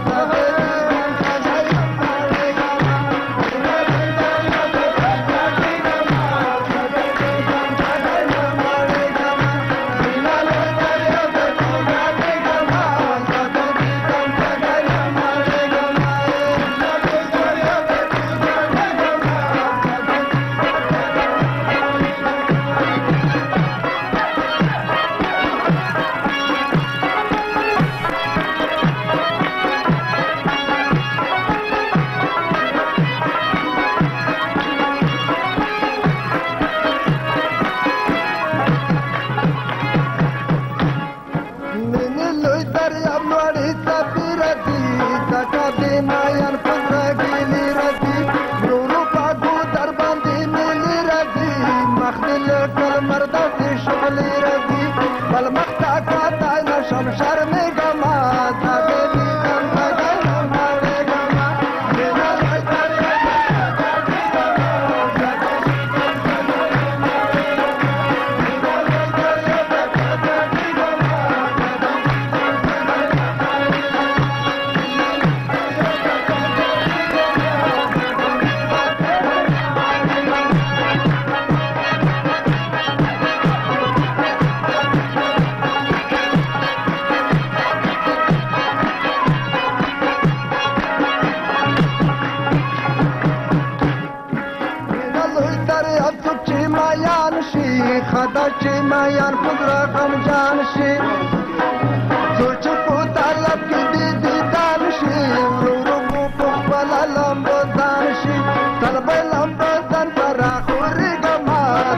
خدا چې مایان پزرا غمجان شي څوک چې په طلب کې دي دیدان شي ورو ورو په خپل لمبو ځان شي طلب لمبو ځان پر اخوري ګما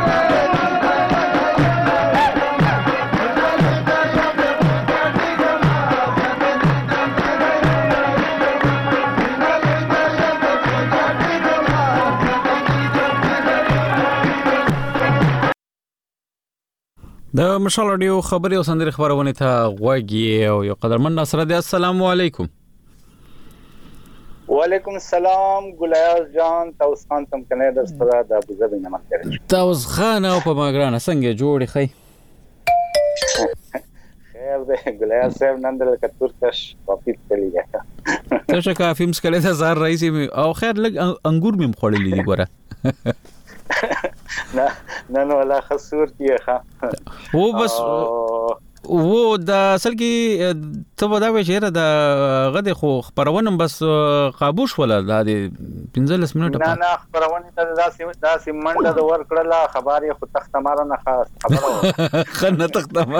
د مشال رادیو خبري او سندري خبرونه ته غوږی او یو قدرمن نصر دی. السلام علیکم. وعلیکم السلام ګلایاز جان تاسو خان تم کنه د ستړه د ابوظبي نه مخکره تاسو خان او په ماګرانه څنګه جوړی خی خیر ده ګلایاز صاحب نن د کتورکش واپس کلی دی څه کافي مسکله ده زار رئیس او خیر لګ انګور مم خړلې دی ګوره نه نه نو ولا خسور کیه و بس و د اصل کې ته ودا وې چیرې د غد خو خبرونه بس قابوش ولا د پنځلس منټه نه نه خبرونه ته داسې داسې منډه د ور کړله خبرې خو تخت مار نه خاص خبره خنه تخت مار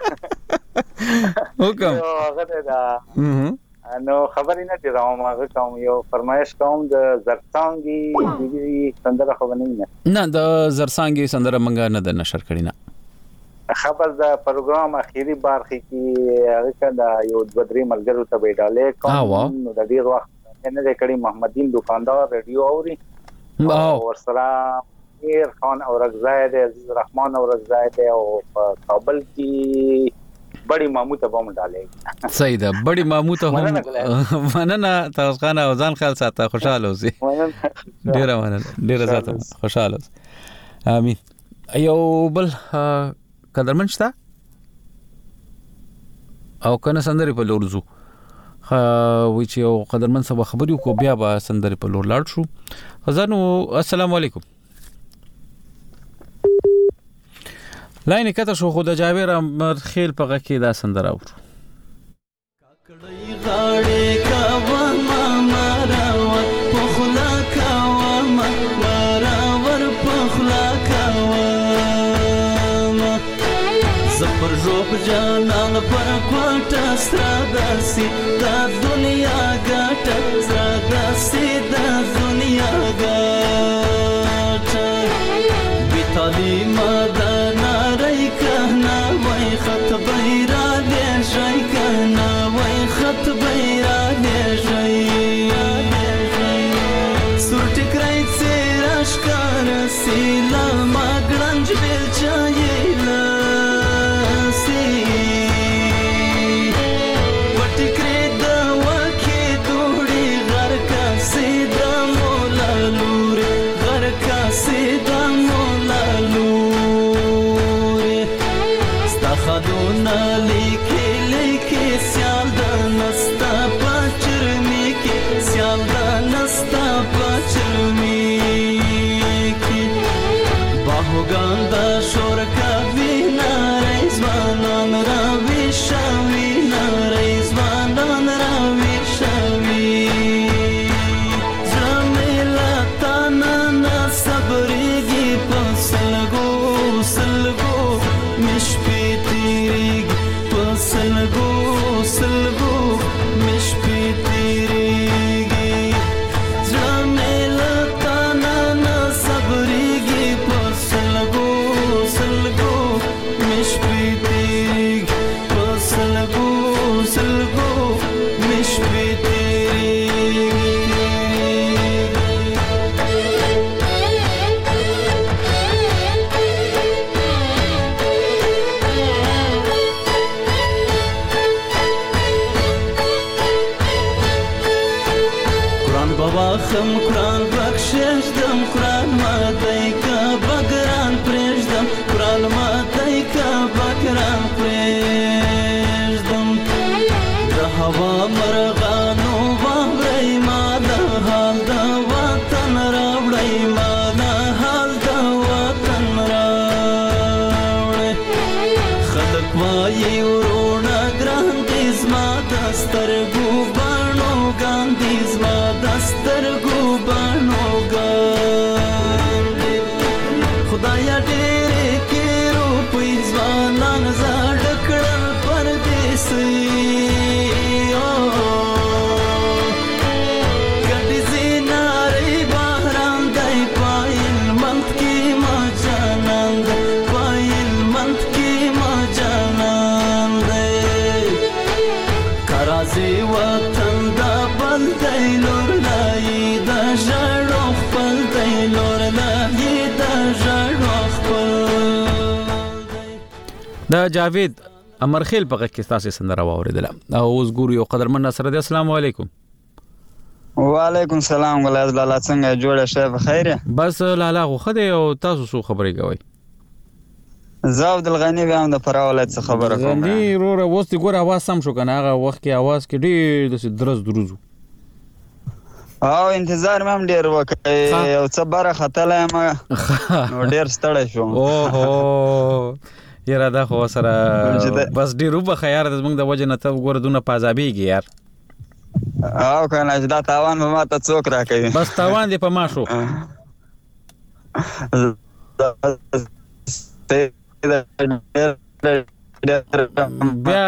حکم هغه دا نو خبرې نه دی راوم هغه کوم یو فرمایش کوم د زرڅانګي د سندره خو نه نه د زرڅانګي سندره منګه نه د نشر کړی نه خبر د پروګرام اخیری برخه کې هغه کدا یو د بدري ملګرو ته ویډاله کوم نو د ډیر وخت نه د کړي محمدین دکاندار رادیو اوري او ورسره ایر خان اورغزاید عزیز رحمان اورغزاید او کابل کې بڑی مامو ته بم ډالې صحیح ده بڑی مامو ته هم مننه تاسو خان او ځان خیال ساته خوشاله اوسئ ډیر مننه ډیر زیات خوشاله اوسئ امين یو بل قدرمن شته او کنه سندري په لورزو خا وی چې یو قدرمن سبا خبرې کو بیا به سندري په لور لاړ شو خزانو السلام علیکم لاینه کته شو خو د جاویر مرخیل په غکې دا سندره اورو کاکړی غاړې کا و ما مراو پخلا کا و ما مراور پخلا کا و زپر جوب جانان پر کوټه ستراداسي دا دنیا ګټه ستراداسي دا دنیا ګټه بیتالی مدن کہنا وای خط بیرا دے شای کہنا وای خط بیرا دے شای سورټ کرای سراش کار سیلا ماګرنج بل چایلا سی پټ کرے د وکه دوړي غر کا سیدا مولا لور غر کا سیدا مولالوره ستا خدونه لیکي لیکي سیال د نستا پچرمی کی سیال د نستا پچرمی کی باهوګان د شور کوي نارې ځوانان را ویشوي نارې ځوانان را ویشوي زمیلا تانا صبرېږي په سلګو سلګو مش پیتیریږي په سلګو سلګو مش پیتیریږي زمیلا تانا صبرېږي په سلګو سلګو مش پیتیریږي په سلګو سلګو مش قرآن بابا خم قرآن بخشش دم قرآن مادای کا بگران پرېږدم قرآن مادای کا بگران پرېږدم د هوا مرغانو واورئ ما د حال د وطن راوړئ ما د حال د وطن راوړئ خلک وایي ورونه ګران دي زما د سترګو باڼو ګاندي زما د سترګو باڼو ګاندي خدایا ډېرې کې روپۍ ځوانان زاړه کړل پردیسي ګډې زینارې بهران دی پایل منت کې ما جانان دی پایل منت کې ما جانان دی کرازي وطن دا بل دی لور لای دا ژړو خپل دی لور لای دا ژړو خپل دا جاوید امرخیل په غږ کې تاسو سندره واوریدله او اوس ګورو یو قدرمن سره دی. السلام علیکم. وعلیکم السلام ولایت لاله څنګه جوړه شه بخیر بس لاله خو خدای او تاسو سو خبرې کوي زه عبدالغنی بیا د فرا ولایت څخه خبره کوم غنی وروره اوس دې ګور اواز سم شو کنه هغه وخت کې اواز کې ډېر د درز دروزو او انتظار مې هم ډېر وکړ یو څه بره ختلی یم نو ډېر ستړی شوم اوهو یاره دا خو سره بس ډېر وبخه یاره زموږ د وجې نه ته وګوره دونه په عذابېږي یار او کنه چې دا تاوان به ما ته څوک راکوي بس تاوان دې په ما شو بیا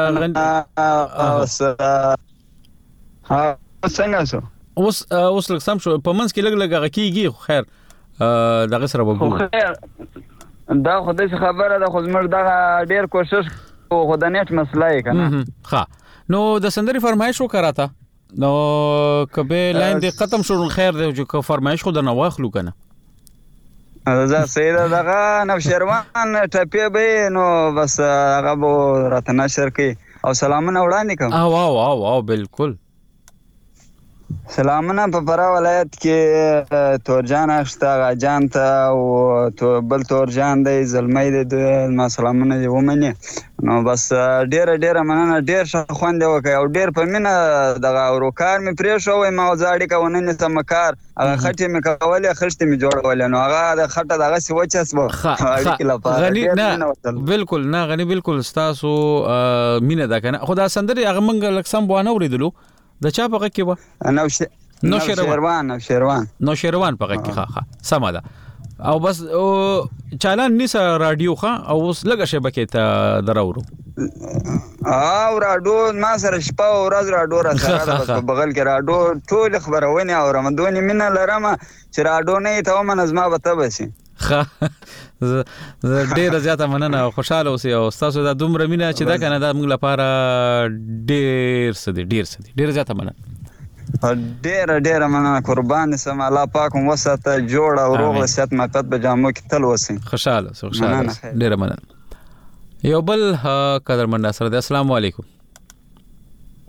څنګه شو اوس اوس لږ سم شو په منځ کې لږ لږ هغه کېږي خو خیر دغه سره به ګورو دا خو داسې خبره ده خو زموږ دغه ډېر کوشش کوو خو د نیټ مسله یې که نه ښه نو د سندرې فرمایش وکړه راته نو که به لاین دې ختم شو خیر دی چې که فرمایش خو درنه واخلو که نه زه سیده دغه نوشیروان ټپې به نو بس هغه به راته نشر کوي او سلامونه وړاندې کوم او او او او بالکل سلامونه په فرا ولایت کې تورجان شته غاجان ته او بل تورجان دی زلمی دی ما سلامونه دې ومني نو بس ډېره ډېره مننه ډېر ښه خوند یې وکړی او ډېر په مینه دغه وروکار مې پرېښوی ما زه اړیکه ونه نیسم کار هغه خټې مې کولې خښتې مې جوړولې نو هغه د خټه دغسې وچسبه اړیکې لپاره غني نه بالکل نه غني بالکل ستاسو مینه ده که نه خو دا سندرې هغه موږ لږ سم به وانه اورېدلو د چا په غږ کې به نوشیروان نوشیروان نوشیروان په غږ کې ښه ښه سمه ده او بس چالان نیسه راډیو ښه او اوس لږه شیبه کې ته دراورو او راډیو ما سره شپه او ورځ راډیو را سره ده په بغل کې راډیو ټولې خبرونې اورم دونې مینه لرم چې راډیو نه یې ته ومنه زما به ته به شي ښه ډېره زیاته مننه خوشحاله اوسئ او ستاسو دا دومره مینه چې ده که نه دا موږ لپاره ډېر څه دی ډېر څه دی ډېره زیاته مننه ډېره ډېره مننه قربان دې سم الله پاک هم وساته جوړ او روغ د صحت معافیت په جامو کې تل اوسئ خوشحاله اوسئ خوشحاله اوسئ ډېره مننه یو بل قدرمن سره دی السلام علیکم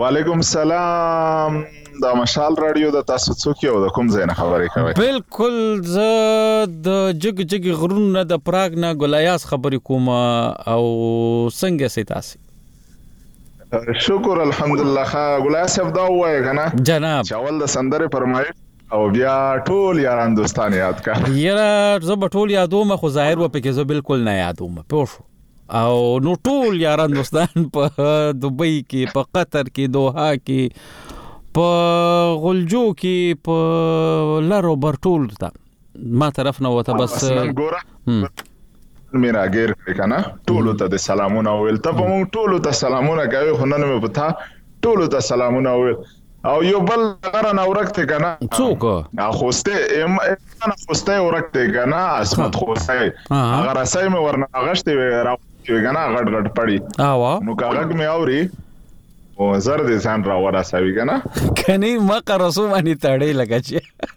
وعلیکم السلام د مشال رادیو د تاسو څوک یو د کوم ځای نه خبرې کوي؟ بالکل زه د جګ جګ غرونه د پراګ نه ګلایاس خبرې کوم او څنګه سي تاسو؟ شکر الحمدلله. ښه ګلایاس صاحب دا وایي کنه جناب چاول د سندره فرمایي او بیا ټول یاران دوستان یاد کا. یاره زه به ټول یادوم خو ظاهر و پکې زه بالکل نه یادوم پوه شو. او نو ټول یاران دوستان په دوبۍ کې په قطر کې دوحه کې په غلجو کې په لارو برټول ته ما طرف نه وته بس میرا غیر کنه ټول ته د سلامونه ویل ته په مونږ ټول ته سلامونه کوي خو نن مې پتا ټول ته سلامونه ویل او یو بل غره نه ورکته کنه څوک خوسته ام انا خوسته ورکته کنه اسمت خوسته هغه راسای مې ورنه غشته راوځي کنه غټ غټ پړی اوا نو کاغه مې اوري او زر دې ځان را ورسوي کنه کني ما قرسو باندې تړې لګچې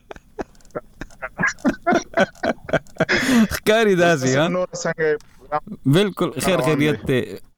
خکاری داسي ها بالکل خیر خیریت ته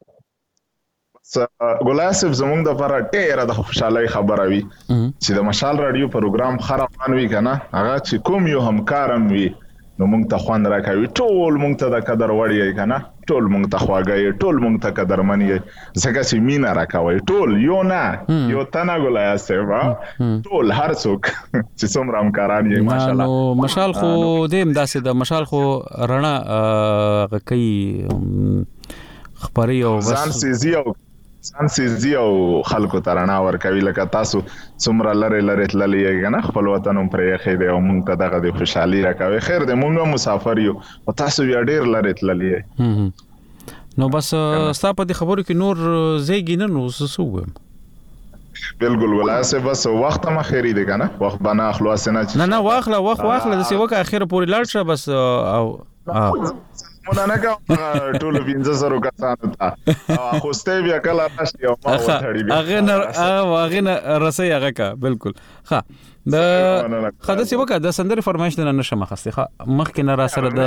ګلاسب زمونږ د لپاره ډېره د خوشحالۍ خبره وي چې د مشال رادیو پروګرام خرابان وي کنه هغه چې کوم یو همکارم وي نو موږ ته خوند راکوي ټول موږ ته د قدر وړ یې کنه ټول موږ ته خواږه ټول موږ ته قدرمن یې ځکه چې مینا راکوي ټول یو نه یو تنه ګلاسب ټول هر څوک چې څومره همکاران یې ماشاءالله. مشال خو دیم داسې د مشال خو رڼا کوي خبري او بس ځان سيزي او ځان سيزي او خلکو ترانه ور کوي لکه تاسو څومره لره لره تللی کنه خپل وطن پرې خې دی او مونږ ته دغه د خوشحالي راکوي. خیر دې مونږ مسافر یو او تاسو بیا ډیر لره تللی نو بس تاسو په دې خبرو کې نور زیږی نه نو وسوم بالکل ولاسه بس وخت ما خیری دی کنه وخت بنا خلاص نه نه نه واخله وخت واخله د سی وکه اخر پورې لاړ شه بس او مونږ نه کوم ټول وینځه زرو کسانو ته او خوسته بیا کله راشي او ما وټړي بیا هغه نه هغه نه رسي هغه کا بالکل ښه د خدای سی وکړه د سندره فرمایش نه نشم خسته ښه مخکې نه را سره د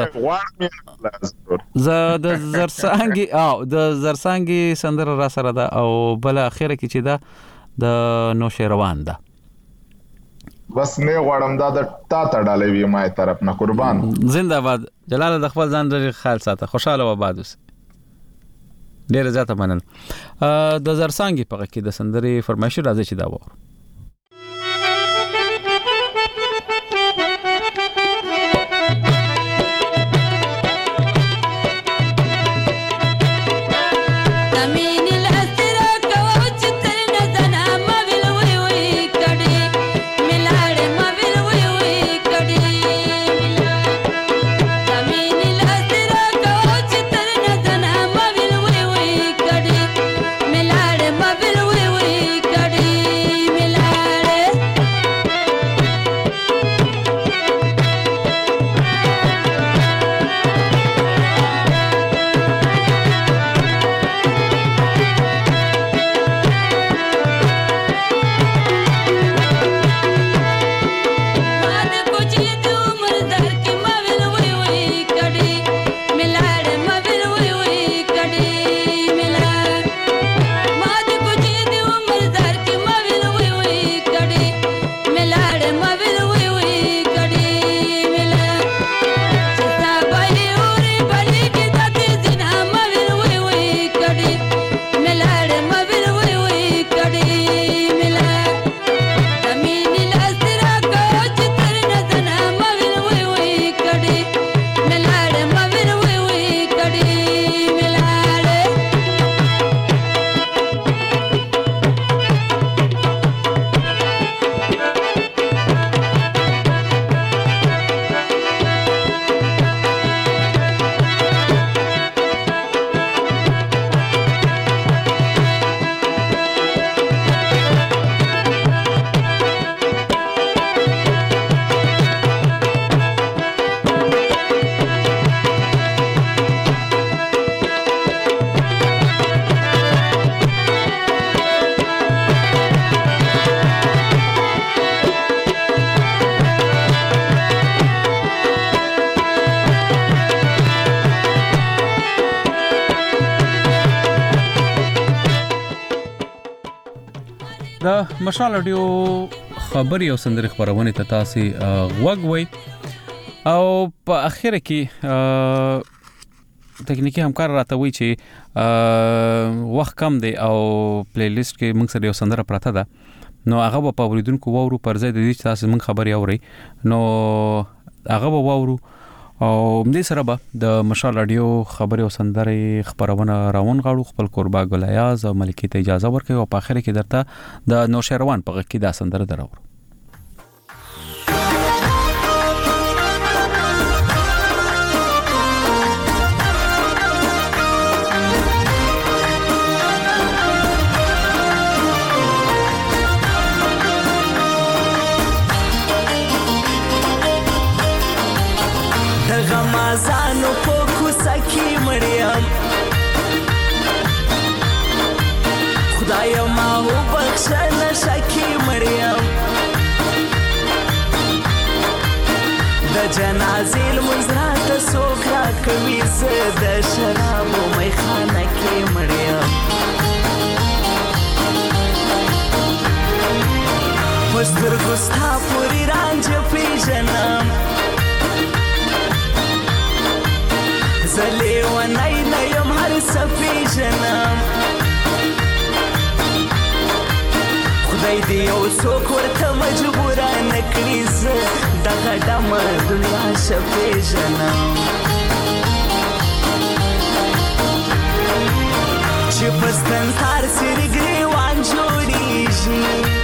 ز د زرسانګي او د زرسانګي سندره را سره ده او بل اخره کې چې ده د نوشیروان ده بس نه غواړم دا د تا تړلې وي ما طرف نه قربان زنده‌باد جلال د خپل ځان لري خیال ساته خوشاله و باد اوس ډیر زیاته منن د زرسانګي په کې د سندري فرمایش راځي چې دا وره मिलाड़ मबिल हुई हुई कड़ी د مشال رادیو خبري او سندري خبرونه ته تاسو غوږ وای او په اخر کې تکنیکی همکار راته وی چې وخت کم دی او پلی لیست کې موږ سره یو سندره پراته ده نو هغه په اوریدونکو وورو پر ځای د دې چې تاسو موږ خبري اوري نو هغه به وورو او دې سره به د مشال رادیو خبري او سندري خبرونه راون غاړو خپل قربا ګلیاز او ملکی ته اجازه ورکړي او په اخر کې درته د نوشیروان په غږ کې دا سندره دراوړو غمازانو په کوڅه کې مړیم خدای ما وبخښه نشه کې مړیم د جنازې لمونځ راته څوک راکوي زه د شرابو میخانه کې مړیم په سترګو ستا پورې رانجه پېژنم زلی و نای نیم هر سپی جنم خدای دی یو څوک ورته مجبوره نکړي زه دغه ډمه دنیا شپې جنم چې پستن تار سری ګریوان جوړیږي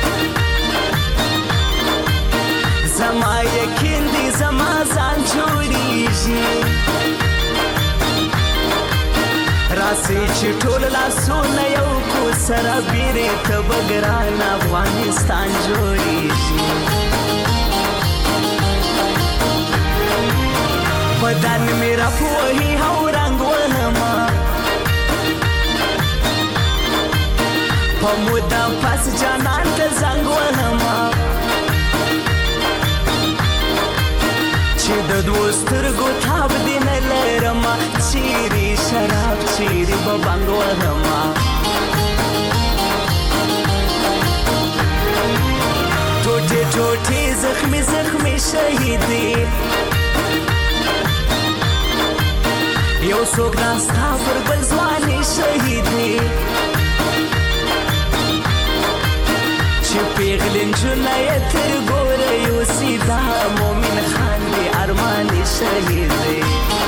زما یقین دی زما ځان جوړیږي راسي چې ټول لاسونه یو کو سره بیرې ته بګران افغانستان جوړیږي بدن مې راپوهي او رنګ وهما په موده پس جانان ته زنګ وهما چې د دوه سترګو تاب دې نه لرمه چیرې شراب چیرې به بنګ وهمه ټوټې ټوټې زخمي زخمي شهیدې یو څوک ناستا پر بل ځوانې شهیدې چې پیغلې نجونه یې تر ګوره یوسي دا مومن خان دی ارمان شهید دی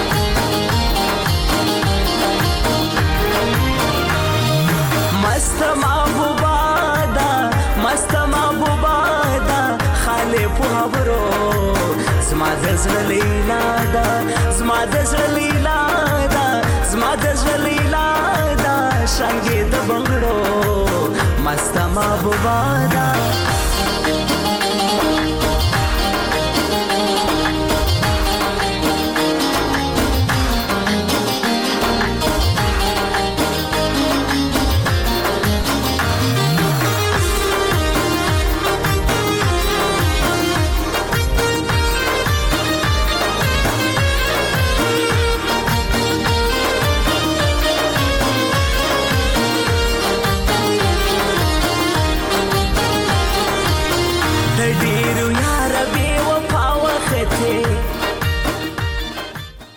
مست محبوبا دا مست محبوبا دا خاله په خبرو زما د زړه لیلا دا زما د زړه لیلا دا زما د زړه لیلا دا شانګې د بنگړو مست محبوبا دا